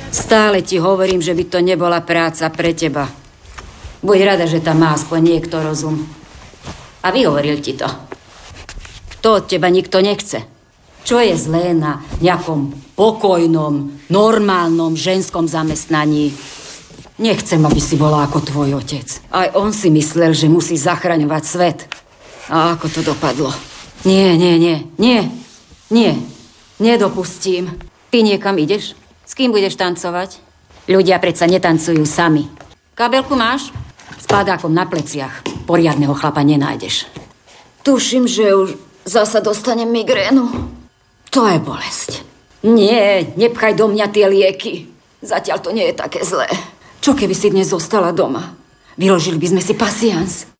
Stále ti hovorím, že by to nebola práca pre teba. Buď rada, že tam má aspoň niekto rozum. A vyhovoril ti to. To od teba nikto nechce. Čo je zlé na nejakom pokojnom, normálnom ženskom zamestnaní? Nechcem, aby si bola ako tvoj otec. Aj on si myslel, že musí zachraňovať svet. A ako to dopadlo? Nie. Nedopustím. Ty niekam ideš? S kým budeš tancovať? Ľudia predsa netancujú sami. Kabelku máš? S padákom na pleciach. Poriadneho chlapa nenájdeš. Tuším, že už zasa dostanem migrénu. To je bolesť. Nie, nepchaj do mňa tie lieky. Zatiaľ to nie je také zlé. Čo keby si dnes zostala doma? Vyložili by sme si pasians.